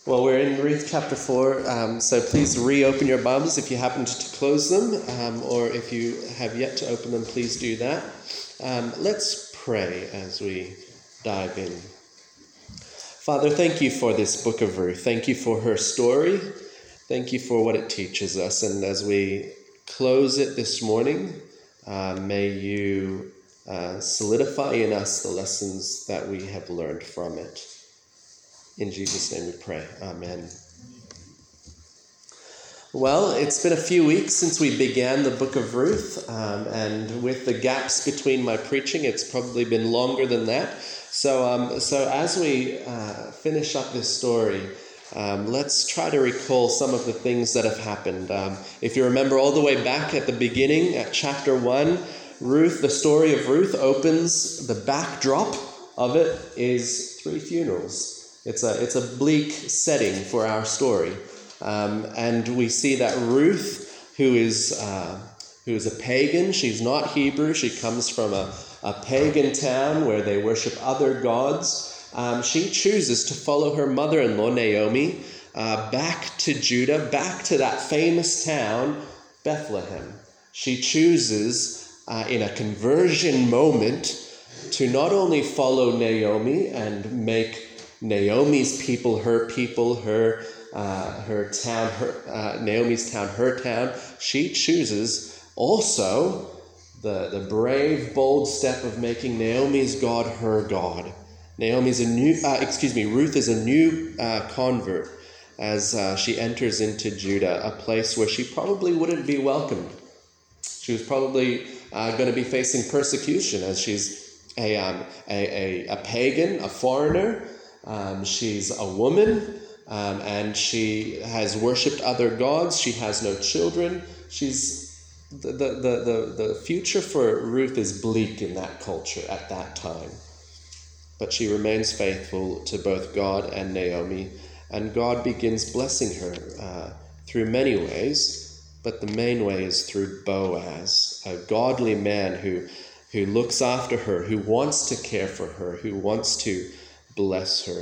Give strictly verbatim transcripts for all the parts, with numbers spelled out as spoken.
Well, we're in Ruth chapter four, um, so please reopen your Bibles if you happened to close them, um, or if you have yet to open them, please do that. Um, let's pray as we dive in. Father, thank you for this book of Ruth. Thank you for her story. Thank you for what it teaches us. And as we close it this morning, uh, may you uh, solidify in us the lessons that we have learned from it. In Jesus' name we pray. Amen. Well, it's been a few weeks since we began the book of Ruth, um, and with the gaps between my preaching, it's probably been longer than that. So, um, so as we uh, finish up this story, um, let's try to recall some of the things that have happened. Um, if you remember all the way back at the beginning, at chapter one, Ruth, the story of Ruth opens, the backdrop of it is three funerals. It's a it's a bleak setting for our story, um, and we see that Ruth, who is uh, who is a pagan, she's not Hebrew. She comes from a, a pagan town where they worship other gods. Um, she chooses to follow her mother-in-law Naomi uh, back to Judah, back to that famous town, Bethlehem. She chooses uh, in a conversion moment to not only follow Naomi and make Naomi's people, her people, her uh, her town, her uh, Naomi's town, her town. She chooses also the, the brave, bold step of making Naomi's God her God. Naomi's a new, uh, excuse me, Ruth is a new uh, convert as uh, she enters into Judah, a place where she probably wouldn't be welcomed. She was probably uh, going to be facing persecution as she's a, um, a, a, a pagan, a foreigner. Um, she's a woman, um, and she has worshipped other gods. She has no children. She's the, the, the, the, the future for Ruth is bleak in that culture at that time. But she remains faithful to both God and Naomi, and God begins blessing her uh, through many ways, but the main way is through Boaz, a godly man who, who looks after her, who wants to care for her, who wants to bless her.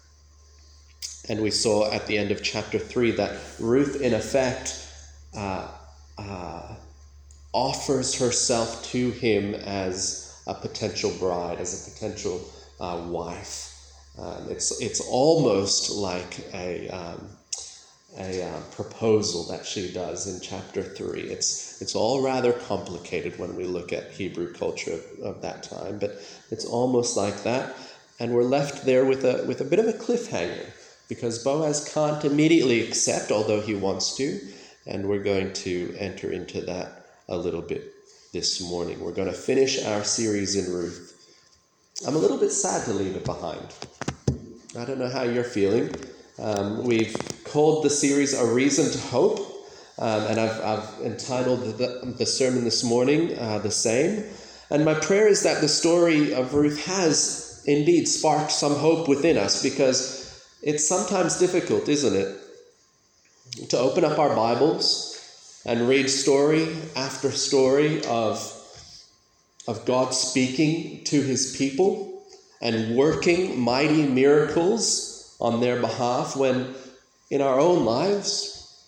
And we saw at the end of chapter three that Ruth, in effect, uh, uh, offers herself to him as a potential bride, as a potential uh, wife. Um, it's it's almost like a um, a uh, proposal that she does in chapter three. It's it's all rather complicated when we look at Hebrew culture of, of that time, but it's almost like that. And we're left there with a with a bit of a cliffhanger because Boaz can't immediately accept, although he wants to. And we're going to enter into that a little bit this morning. We're going to finish our series in Ruth. I'm a little bit sad to leave it behind. I don't know how you're feeling. Um, we've called the series A Reason to Hope, um, and I've, I've entitled the, the sermon this morning uh, the same. And my prayer is that the story of Ruth has indeed sparked some hope within us, because it's sometimes difficult, isn't it, to open up our Bibles and read story after story of, of God speaking to his people and working mighty miracles on their behalf, when in our own lives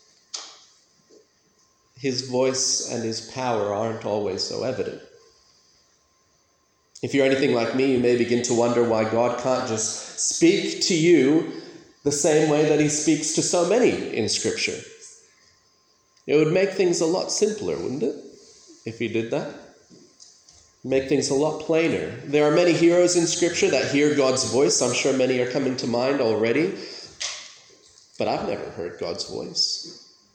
his voice and his power aren't always so evident. If you're anything like me, you may begin to wonder why God can't just speak to you the same way that he speaks to so many in Scripture. It would make things a lot simpler, wouldn't it, if he did that? Make things a lot plainer. There are many heroes in Scripture that hear God's voice. I'm sure many are coming to mind already. But I've never heard God's voice.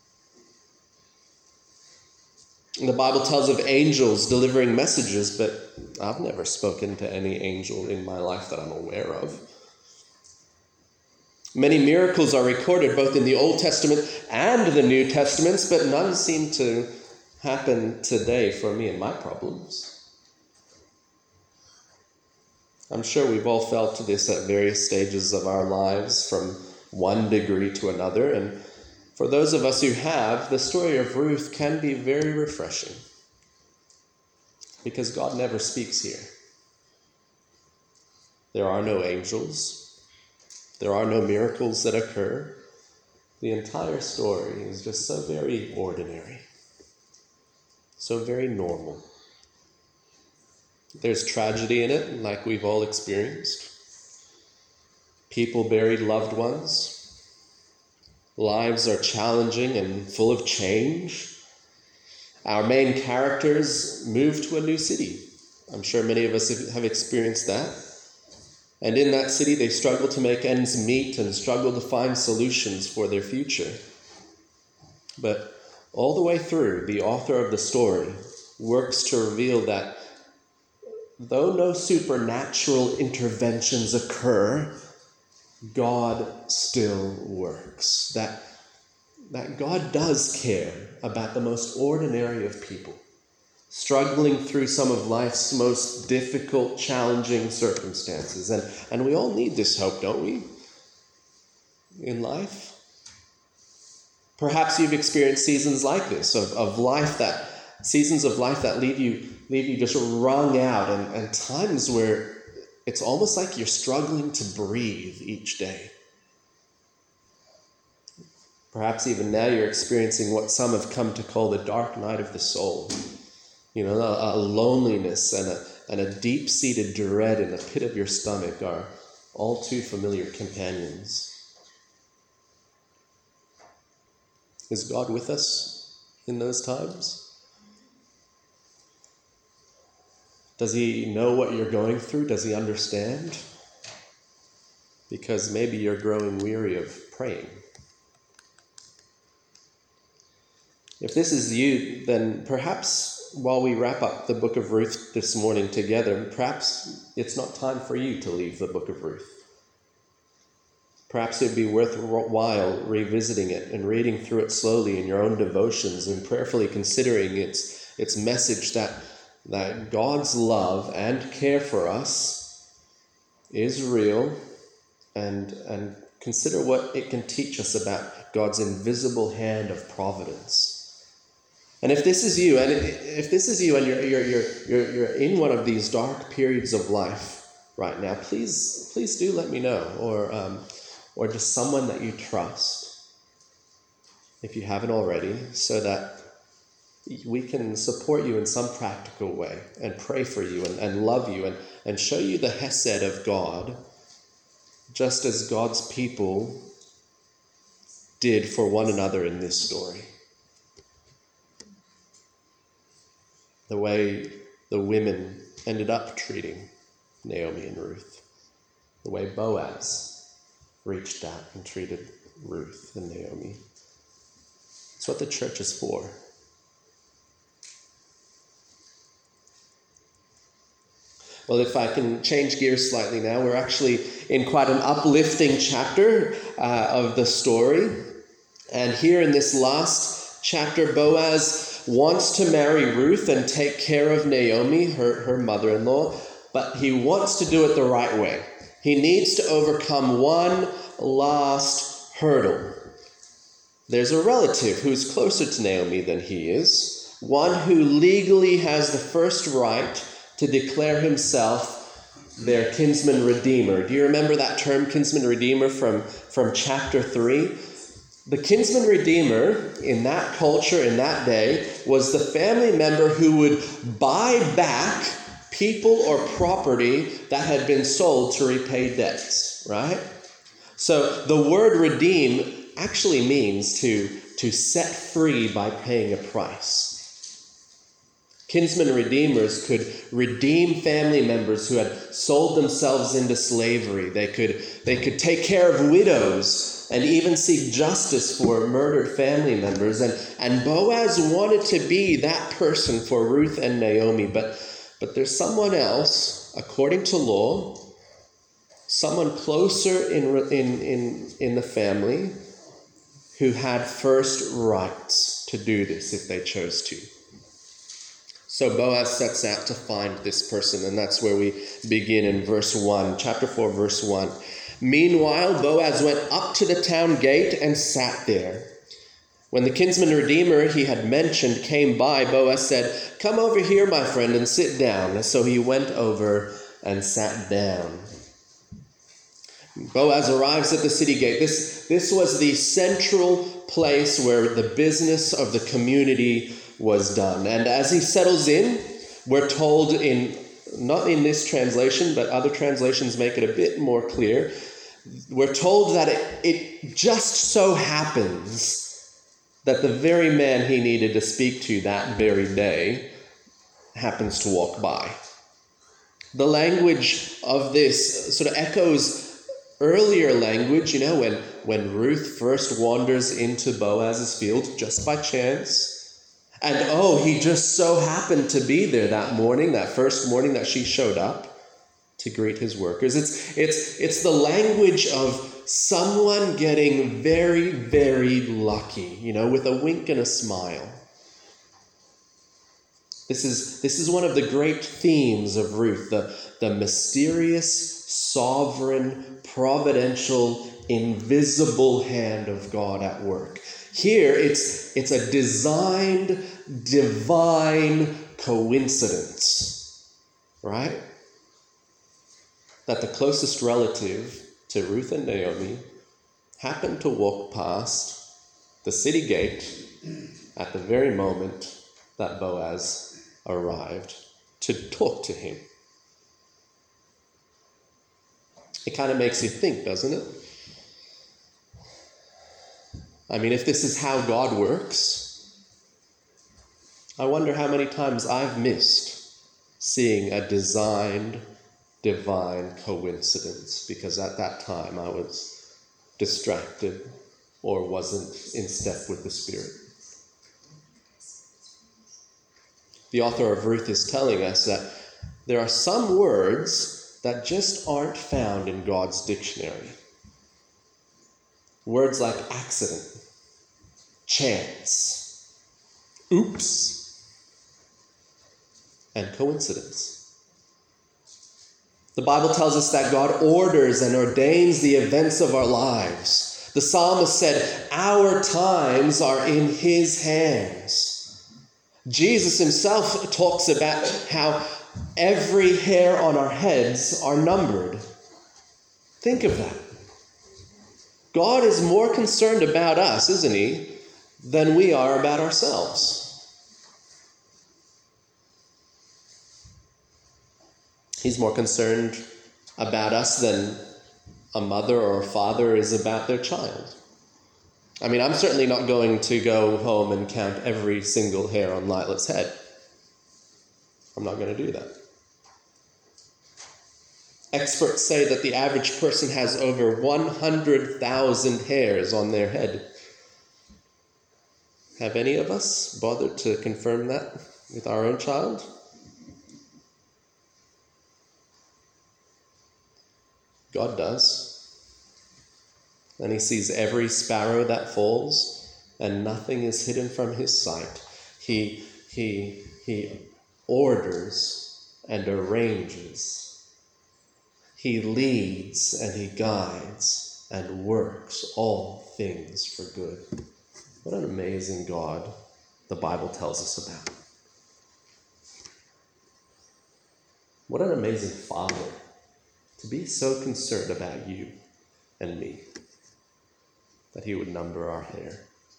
The Bible tells of angels delivering messages, but I've never spoken to any angel in my life that I'm aware of. Many miracles are recorded both in the Old Testament and the New Testaments, but none seem to happen today for me and my problems. I'm sure we've all felt this at various stages of our lives, from one degree to another, and for those of us who have, the story of Ruth can be very refreshing, because God never speaks here. There are no angels. There are no miracles that occur. The entire story is just so very ordinary, so very normal. There's tragedy in it, like we've all experienced. People buried loved ones. Lives are challenging and full of change. Our main characters move to a new city. I'm sure many of us have experienced that. And in that city, they struggle to make ends meet and struggle to find solutions for their future. But all the way through, the author of the story works to reveal that though no supernatural interventions occur, God still works. That, that God does care about the most ordinary of people, struggling through some of life's most difficult, challenging circumstances. And, and we all need this hope, don't we, in life? Perhaps you've experienced seasons like this, of, of life that, seasons of life that leave you, leave you just wrung out, and, and times where it's almost like you're struggling to breathe each day. Perhaps even now you're experiencing what some have come to call the dark night of the soul. You know, a, a loneliness and a, and a deep-seated dread in the pit of your stomach are all too familiar companions. Is God with us in those times? Does he know what you're going through? Does he understand? Because maybe you're growing weary of praying. If this is you, then perhaps while we wrap up the book of Ruth this morning together, perhaps it's not time for you to leave the book of Ruth. Perhaps it'd be worthwhile revisiting it and reading through it slowly in your own devotions and prayerfully considering its, its message that that God's love and care for us is real, and, and consider what it can teach us about God's invisible hand of providence. And if this is you, and if this is you and you're, you're, you're, you're, you're in one of these dark periods of life right now, please, please do let me know, or, um, or just someone that you trust, if you haven't already, so that we can support you in some practical way and pray for you and, and love you and, and show you the hesed of God, just as God's people did for one another in this story. The way the women ended up treating Naomi and Ruth. The way Boaz reached out and treated Ruth and Naomi. It's what the church is for. Well, if I can change gears slightly now, we're actually in quite an uplifting chapter uh, of the story. And here in this last chapter, Boaz wants to marry Ruth and take care of Naomi, her, her mother-in-law, but he wants to do it the right way. He needs to overcome one last hurdle. There's a relative who's closer to Naomi than he is, one who legally has the first right to declare himself their kinsman redeemer. Do you remember that term, kinsman redeemer, from, from chapter three? The kinsman redeemer in that culture, in that day, was the family member who would buy back people or property that had been sold to repay debts, right? So the word redeem actually means to, to set free by paying a price. Kinsman redeemers could redeem family members who had sold themselves into slavery. They could, they could take care of widows and even seek justice for murdered family members. And, and Boaz wanted to be that person for Ruth and Naomi. But, but there's someone else, according to law, someone closer in, in, in, in the family who had first rights to do this if they chose to. So Boaz sets out to find this person, and that's where we begin in verse one, chapter four, verse one. Meanwhile, Boaz went up to the town gate and sat there. When the kinsman redeemer he had mentioned came by, Boaz said, "Come over here, my friend, and sit down." So he went over and sat down. Boaz arrives at the city gate. This, this was the central place where the business of the community was done. And as he settles in, we're told in, not in this translation, but other translations make it a bit more clear. We're told that it, it just so happens that the very man he needed to speak to that very day happens to walk by. The language of this sort of echoes earlier language, you know, when, when Ruth first wanders into Boaz's field just by chance. And oh, he just so happened to be there that morning, that first morning that she showed up to greet his workers. It's, it's, it's the language of someone getting very, very lucky, you know, with a wink and a smile. This is, this is one of the great themes of Ruth, the, the mysterious, sovereign, providential, invisible hand of God at work. Here, it's, it's a designed, divine coincidence, right? That the closest relative to Ruth and Naomi happened to walk past the city gate at the very moment that Boaz arrived to talk to him. It kind of makes you think, doesn't it? I mean, if this is how God works, I wonder how many times I've missed seeing a designed, divine coincidence because at that time I was distracted or wasn't in step with the Spirit. The author of Ruth is telling us that there are some words that just aren't found in God's dictionary. Words like accident, chance, oops, and coincidence. The Bible tells us that God orders and ordains the events of our lives. The psalmist said, "Our times are in his hands." Jesus himself talks about how every hair on our heads are numbered. Think of that. God is more concerned about us, isn't he, than we are about ourselves. He's more concerned about us than a mother or a father is about their child. I mean, I'm certainly not going to go home and count every single hair on Lila's head. I'm not going to do that. Experts say that the average person has over one hundred thousand hairs on their head. Have any of us bothered to confirm that with our own child? God does. And he sees every sparrow that falls, and nothing is hidden from his sight. He, he, he orders and arranges. He leads and he guides and works all things for good. What an amazing God the Bible tells us about. What an amazing Father to be so concerned about you and me, that he would number our hair.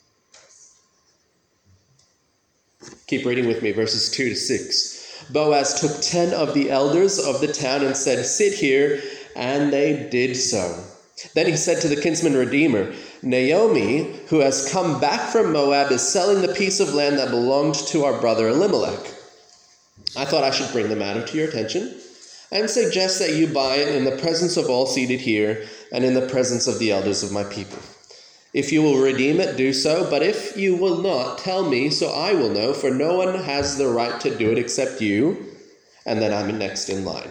Keep reading with me, verses two to six. Boaz took ten of the elders of the town and said, "Sit here," and they did so. Then he said to the kinsman redeemer, "Naomi, who has come back from Moab, is selling the piece of land that belonged to our brother Elimelech. I thought I should bring the matter to your attention and suggest that you buy it in the presence of all seated here and in the presence of the elders of my people. If you will redeem it, do so, but if you will not, tell me, so I will know, for no one has the right to do it except you, and then I'm next in line."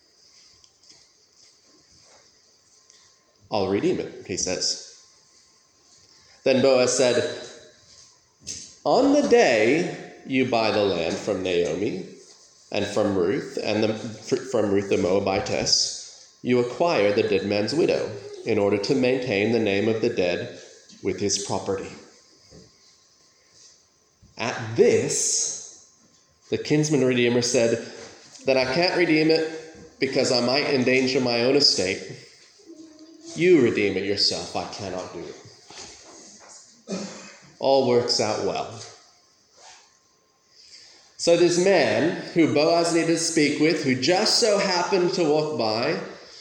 "I'll redeem it," he says. Then Boaz said, "On the day you buy the land from Naomi and from Ruth, and the, from Ruth the Moabitess, you acquire the dead man's widow in order to maintain the name of the dead with his property." At this, the kinsman redeemer said, "That I can't redeem it because I might endanger my own estate. You redeem it yourself. I cannot do it. All works out well. So this man who Boaz needed to speak with, who just so happened to walk by,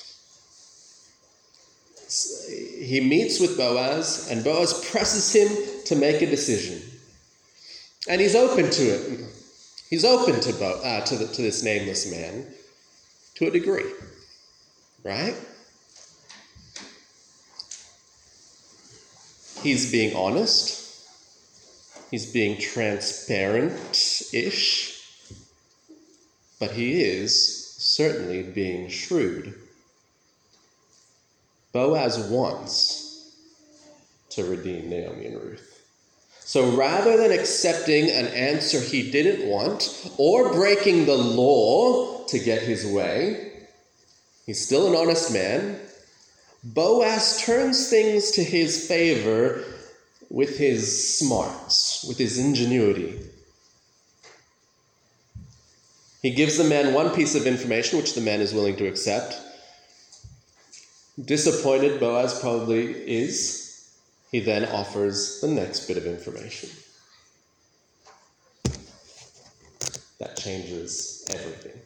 he meets with Boaz, and Boaz presses him to make a decision. And he's open to it. He's open to, Bo- uh, to, the, to this nameless man to a degree, right? He's being honest. He's being transparent-ish. But he is certainly being shrewd. Boaz wants to redeem Naomi and Ruth. So rather than accepting an answer he didn't want or breaking the law to get his way, he's still an honest man. Boaz turns things to his favor with his smarts, with his ingenuity. He gives the man one piece of information which the man is willing to accept. Disappointed Boaz probably is. He then offers the next bit of information. That changes everything.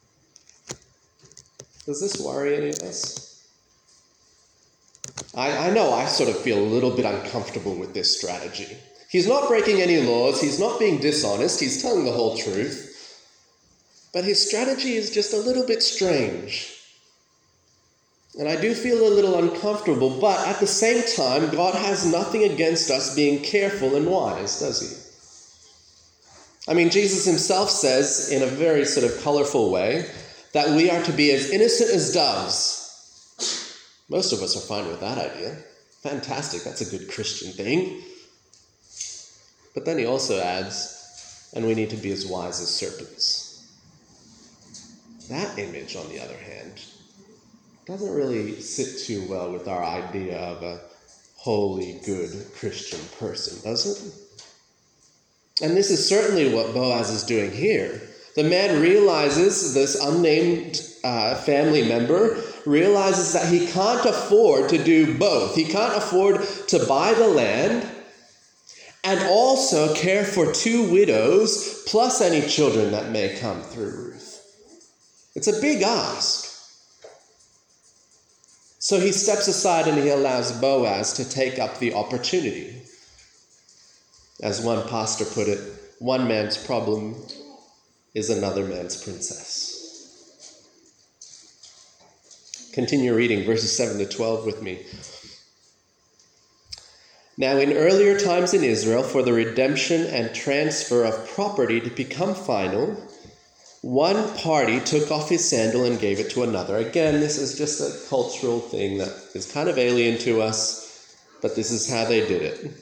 Does this worry any of us? I, I know I sort of feel a little bit uncomfortable with this strategy. He's not breaking any laws. He's not being dishonest. He's telling the whole truth. But his strategy is just a little bit strange. And I do feel a little uncomfortable, but at the same time, God has nothing against us being careful and wise, does he? I mean, Jesus himself says, in a very sort of colorful way, that we are to be as innocent as doves. Most of us are fine with that idea. Fantastic, that's a good Christian thing. But then he also adds, and we need to be as wise as serpents. That image, on the other hand, doesn't really sit too well with our idea of a holy, good Christian person, does it? And this is certainly what Boaz is doing here. The man realizes, this unnamed uh, family member realizes that he can't afford to do both. He can't afford to buy the land and also care for two widows plus any children that may come through Ruth. It's a big ask. So he steps aside and he allows Boaz to take up the opportunity. As one pastor put it, one man's problem is another man's princess. Continue reading verses seven to twelve with me. Now in earlier times in Israel, for the redemption and transfer of property to become final, one party took off his sandal and gave it to another. Again, this is just a cultural thing that is kind of alien to us, but this is how they did it.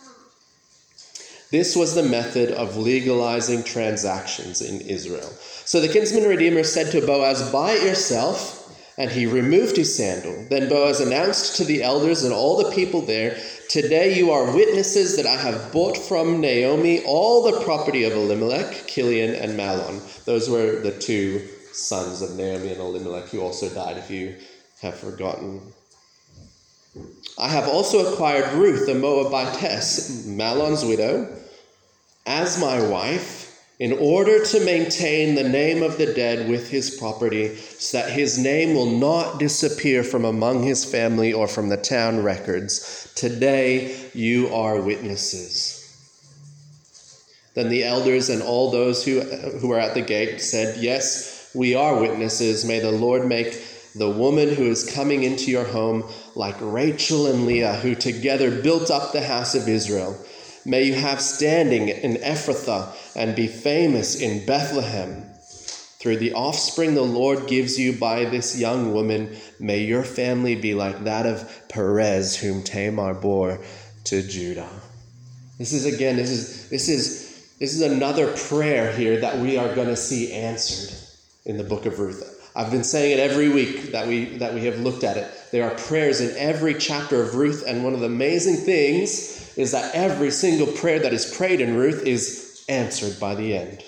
This was the method of legalizing transactions in Israel. So the kinsman redeemer said to Boaz, "Buy it yourself," and he removed his sandal. Then Boaz announced to the elders and all the people there, "Today you are witnesses that I have bought from Naomi all the property of Elimelech, Kilion, and Mahlon." Those were the two sons of Naomi and Elimelech who also died, if you have forgotten. "I have also acquired Ruth, the Moabitess, Mahlon's widow, as my wife, in order to maintain the name of the dead with his property, so that his name will not disappear from among his family or from the town records. Today you are witnesses." Then the elders and all those who, who were at the gate said, "Yes, we are witnesses. May the Lord make the woman who is coming into your home like Rachel and Leah, who together built up the house of Israel. May you have standing in Ephrathah and be famous in Bethlehem. Through the offspring the Lord gives you by this young woman, may your family be like that of Perez, whom Tamar bore to Judah." This is again, this is this is this is another prayer here that we are going to see answered in the book of Ruth. I've been saying it every week that we that we have looked at it. There are prayers in every chapter of Ruth, and one of the amazing things is that every single prayer that is prayed in Ruth is answered by the end.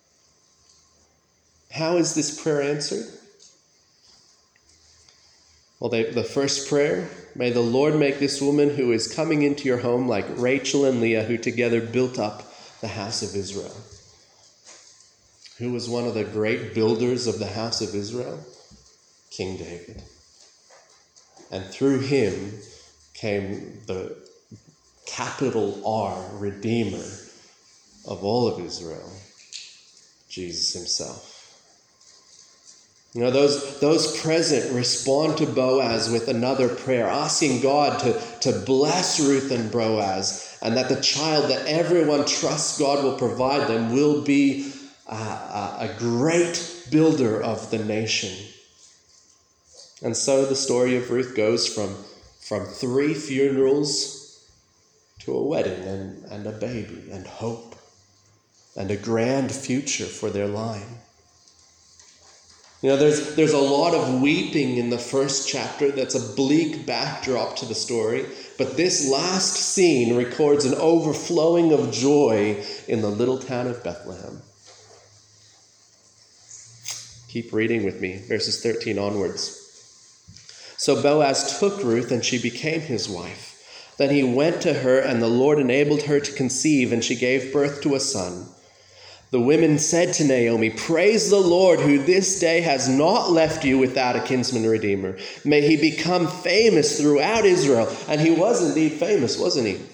How is this prayer answered? Well, they, the first prayer, may the Lord make this woman who is coming into your home like Rachel and Leah, who together built up the house of Israel. Who was one of the great builders of the house of Israel? King David. And through him came the capital R, Redeemer of all of Israel, Jesus himself. You know, those, those present respond to Boaz with another prayer, asking God to, to bless Ruth and Boaz, and that the child that everyone trusts God will provide them will be a, a, a great builder of the nation. And so the story of Ruth goes from, from three funerals to a wedding and, and a baby and hope and a grand future for their line. You know, there's, there's a lot of weeping in the first chapter that's a bleak backdrop to the story, but this last scene records an overflowing of joy in the little town of Bethlehem. Keep reading with me, verses thirteen onwards. So Boaz took Ruth, and she became his wife. Then he went to her, and the Lord enabled her to conceive, and she gave birth to a son. The women said to Naomi, "Praise the Lord, who this day has not left you without a kinsman redeemer. May he become famous throughout Israel." And he was indeed famous, wasn't he?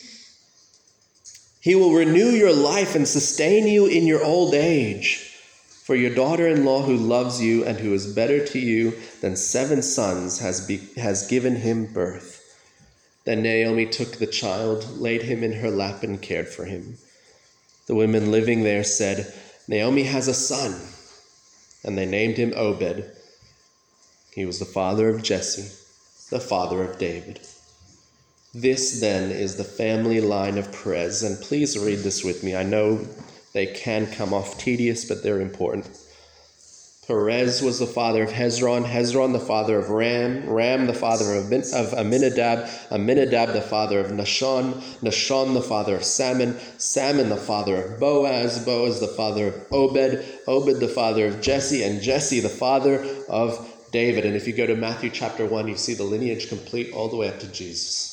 "He will renew your life and sustain you in your old age. For your daughter-in-law who loves you and who is better to you than seven sons has, be, has given him birth." Then Naomi took the child, laid him in her lap, and cared for him. The women living there said, "Naomi has a son." And they named him Obed. He was the father of Jesse, the father of David. This then is the family line of Perez. And please read this with me. I know they can come off tedious, but they're important. Perez was the father of Hezron, Hezron the father of Ram, Ram the father of Amminadab, Amminadab the father of Nahshon, Nahshon the father of Salmon, Salmon the father of Boaz, Boaz the father of Obed, Obed the father of Jesse, and Jesse the father of David. And if you go to Matthew chapter one, you see the lineage complete all the way up to Jesus.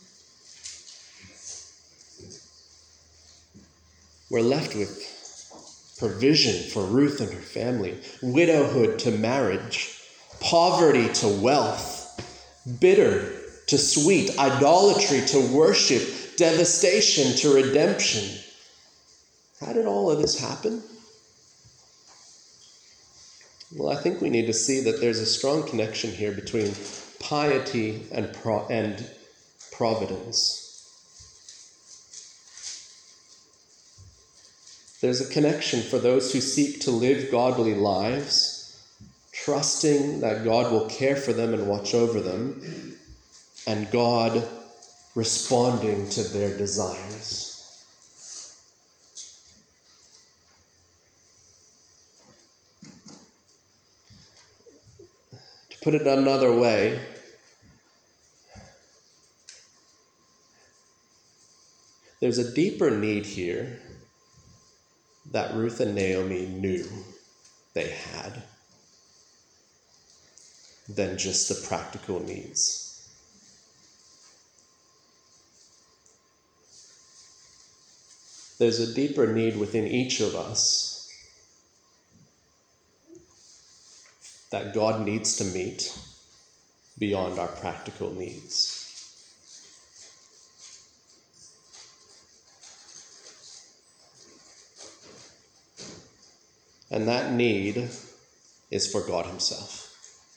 We're left with provision for Ruth and her family, widowhood to marriage, poverty to wealth, bitter to sweet, idolatry to worship, devastation to redemption. How did all of this happen? Well, I think we need to see that there's a strong connection here between piety and pro- and providence. There's a connection for those who seek to live godly lives, trusting that God will care for them and watch over them, and God responding to their desires. To put it another way, there's a deeper need here that Ruth and Naomi knew they had than just the practical needs. There's a deeper need within each of us that God needs to meet beyond our practical needs. And that need is for God himself.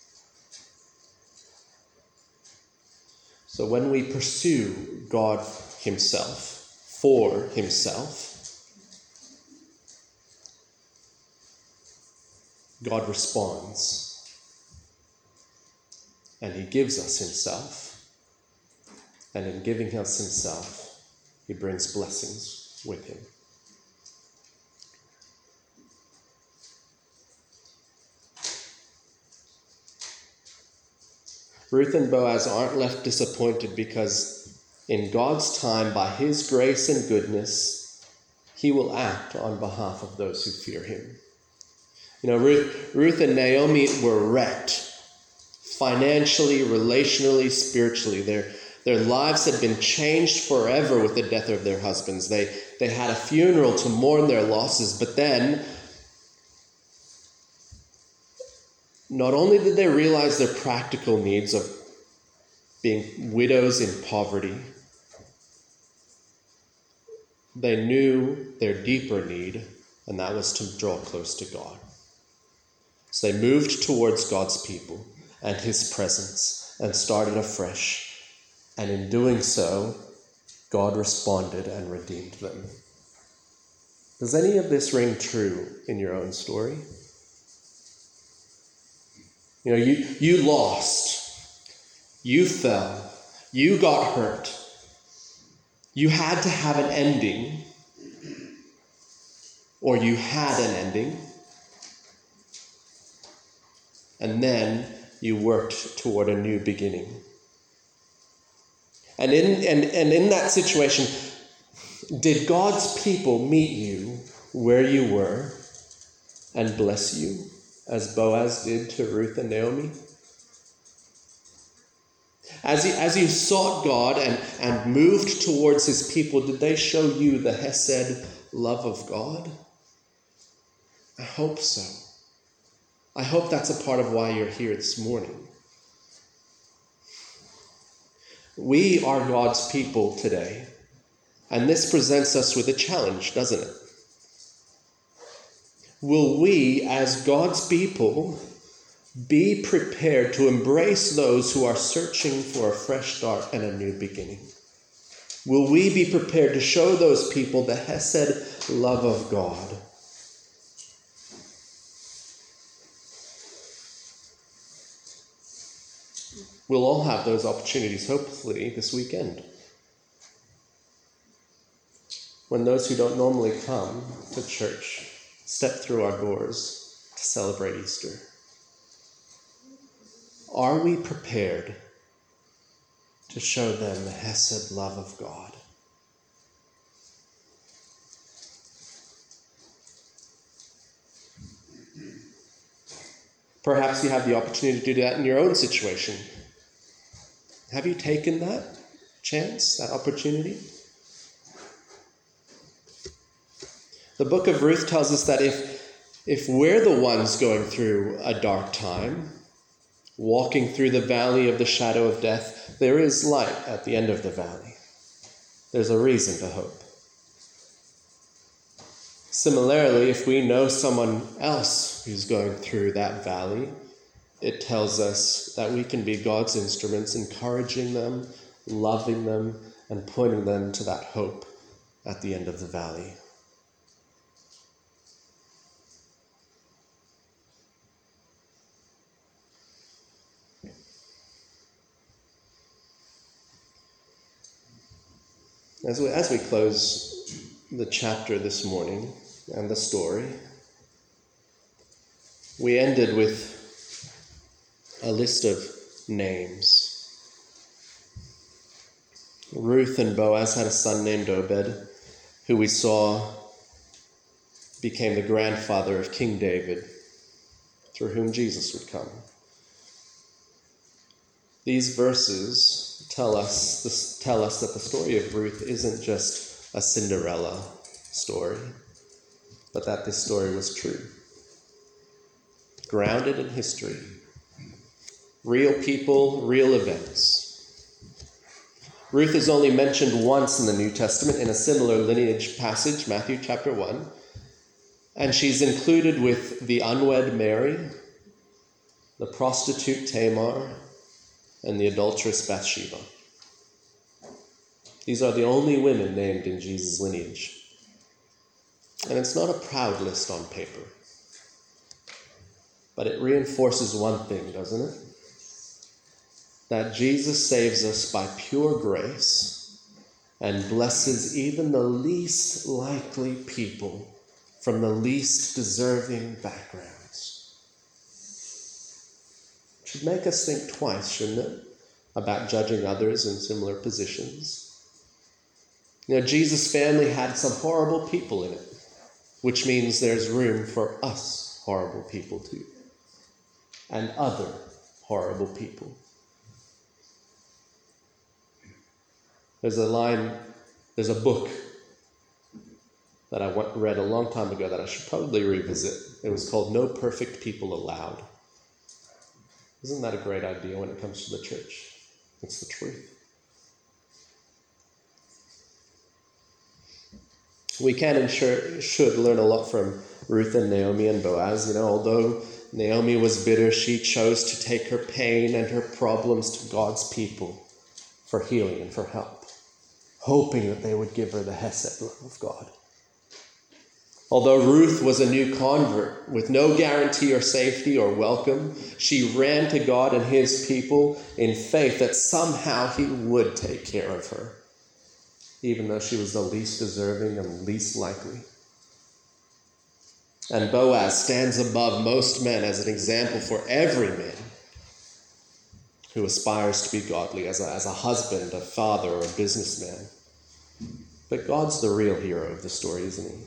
So when we pursue God himself, for himself, God responds. And he gives us himself. And in giving us himself, he brings blessings with him. Ruth and Boaz aren't left disappointed because in God's time, by his grace and goodness, he will act on behalf of those who fear him. You know, Ruth, Ruth and Naomi were wrecked, financially, relationally, spiritually. Their, their lives had been changed forever with the death of their husbands. They, they had a funeral to mourn their losses, but then not only did they realize their practical needs of being widows in poverty, they knew their deeper need, and that was to draw close to God. So they moved towards God's people and his presence and started afresh. And in doing so, God responded and redeemed them. Does any of this ring true in your own story? You know, you, you lost. You fell. You got hurt. You had to have an ending, or you had an ending, and then you worked toward a new beginning. And in, and, and in that situation, did God's people meet you where you were and bless you, as Boaz did to Ruth and Naomi? As you, as you sought God and, and moved towards his people, did they show you the Hesed love of God? I hope so. I hope that's a part of why you're here this morning. We are God's people today, and this presents us with a challenge, doesn't it? Will we, as God's people, be prepared to embrace those who are searching for a fresh start and a new beginning? Will we be prepared to show those people the Hesed love of God? We'll all have those opportunities, hopefully, this weekend, when those who don't normally come to church step through our doors to celebrate Easter. Are we prepared to show them the Hesed love of God? Perhaps you have the opportunity to do that in your own situation. Have you taken that chance, that opportunity? The book of Ruth tells us that if, if we're the ones going through a dark time, walking through the valley of the shadow of death, there is light at the end of the valley. There's a reason to hope. Similarly, if we know someone else who's going through that valley, it tells us that we can be God's instruments, encouraging them, loving them, and pointing them to that hope at the end of the valley. As we, as we close the chapter this morning and the story, we ended with a list of names. Ruth and Boaz had a son named Obed, who we saw became the grandfather of King David, through whom Jesus would come. These verses tell us, this, tell us that the story of Ruth isn't just a Cinderella story, but that this story was true. Grounded in history. Real people, real events. Ruth is only mentioned once in the New Testament in a similar lineage passage, Matthew chapter one, and she's included with the unwed Mary, the prostitute Tamar, and the adulteress Bathsheba. These are the only women named in Jesus' lineage. And it's not a proud list on paper, but it reinforces one thing, doesn't it? That Jesus saves us by pure grace and blesses even the least likely people from the least deserving backgrounds. It should make us think twice, shouldn't it, about judging others in similar positions. You know, Jesus' family had some horrible people in it, which means there's room for us horrible people too, and other horrible people. There's a line, there's a book that I went, read a long time ago that I should probably revisit. It was called No Perfect People Allowed. Isn't that a great idea when it comes to the church? It's the truth. We can and sure, should learn a lot from Ruth and Naomi and Boaz. You know, although Naomi was bitter, she chose to take her pain and her problems to God's people for healing and for help, hoping that they would give her the hesed love of God. Although Ruth was a new convert with no guarantee or safety or welcome, she ran to God and his people in faith that somehow he would take care of her, even though she was the least deserving and least likely. And Boaz stands above most men as an example for every man who aspires to be godly, as a, as a husband, a father, or a businessman. But God's the real hero of the story, isn't he?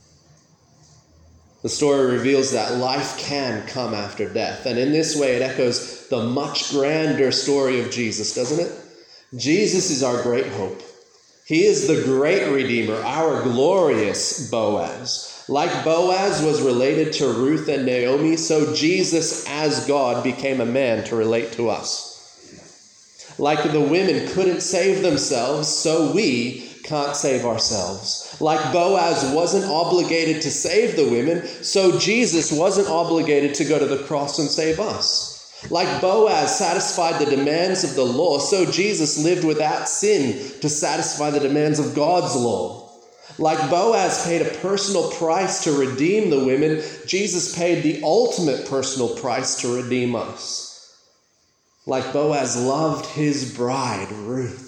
The story reveals that life can come after death. And in this way, it echoes the much grander story of Jesus, doesn't it? Jesus is our great hope. He is the great Redeemer, our glorious Boaz. Like Boaz was related to Ruth and Naomi, so Jesus as God became a man to relate to us. Like the women couldn't save themselves, so we can't save ourselves. Like Boaz wasn't obligated to save the women, so Jesus wasn't obligated to go to the cross and save us. Like Boaz satisfied the demands of the law, so Jesus lived without sin to satisfy the demands of God's law. Like Boaz paid a personal price to redeem the women, Jesus paid the ultimate personal price to redeem us. Like Boaz loved his bride, Ruth,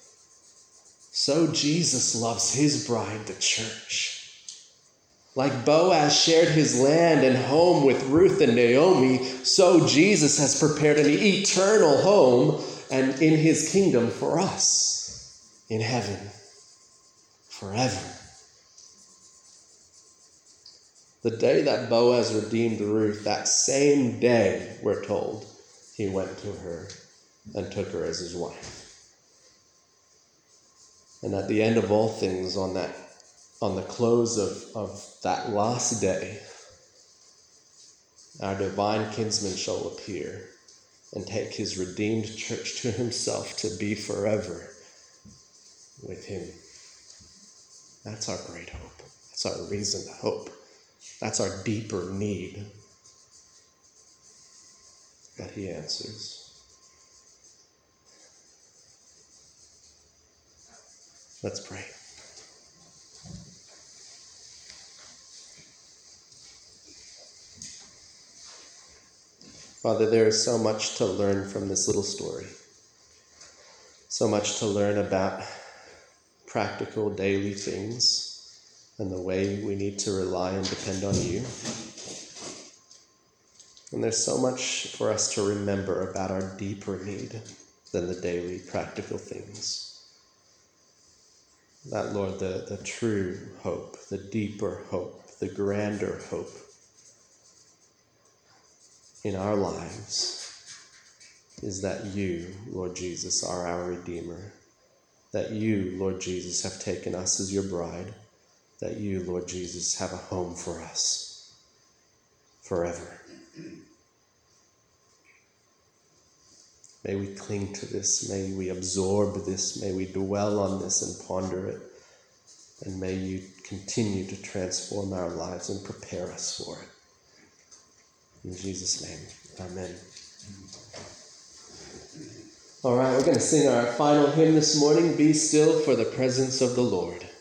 so Jesus loves his bride, the church. Like Boaz shared his land and home with Ruth and Naomi, so Jesus has prepared an eternal home and in his kingdom for us in heaven forever. The day that Boaz redeemed Ruth, that same day, we're told, he went to her and took her as his wife. And at the end of all things, on that, on the close of, of that last day, our divine kinsman shall appear and take his redeemed church to himself to be forever with him. That's our great hope. That's our reason to hope. That's our deeper need that he answers. Let's pray. Father, there is so much to learn from this little story. So much to learn about practical daily things and the way we need to rely and depend on you. And there's so much for us to remember about our deeper need than the daily practical things. That, Lord, the, the true hope, the deeper hope, the grander hope in our lives is that you, Lord Jesus, are our Redeemer. That you, Lord Jesus, have taken us as your bride. That you, Lord Jesus, have a home for us forever. May we cling to this. May we absorb this. May we dwell on this and ponder it. And may you continue to transform our lives and prepare us for it. In Jesus' name, amen. All right, we're going to sing our final hymn this morning, Be Still for the Presence of the Lord.